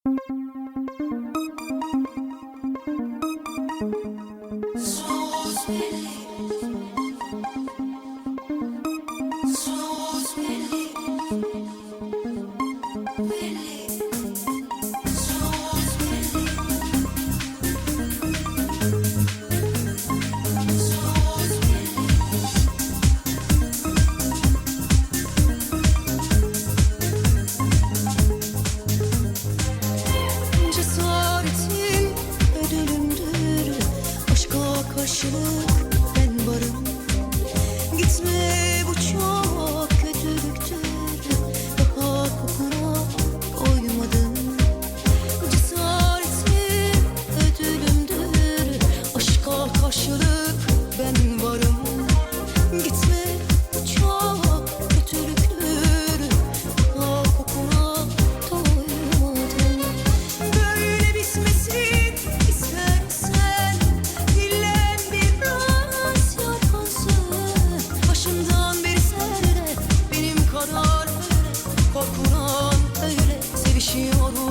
Cesaretin ödülümdür, aşka karşılık ben varım. Gitme, bu çok kötülüktür, daha kokuna doymadım. Cesaretin ödülümdür, aşka karşılık ben varım. Gitme, bu çok kötülüktür, daha kokuna doymadım. Böyle bitmesin istersen, dinlen biraz yalnızsın. Başından beri sen de benim kadar öyle, korkudan öyle sevişiyorum.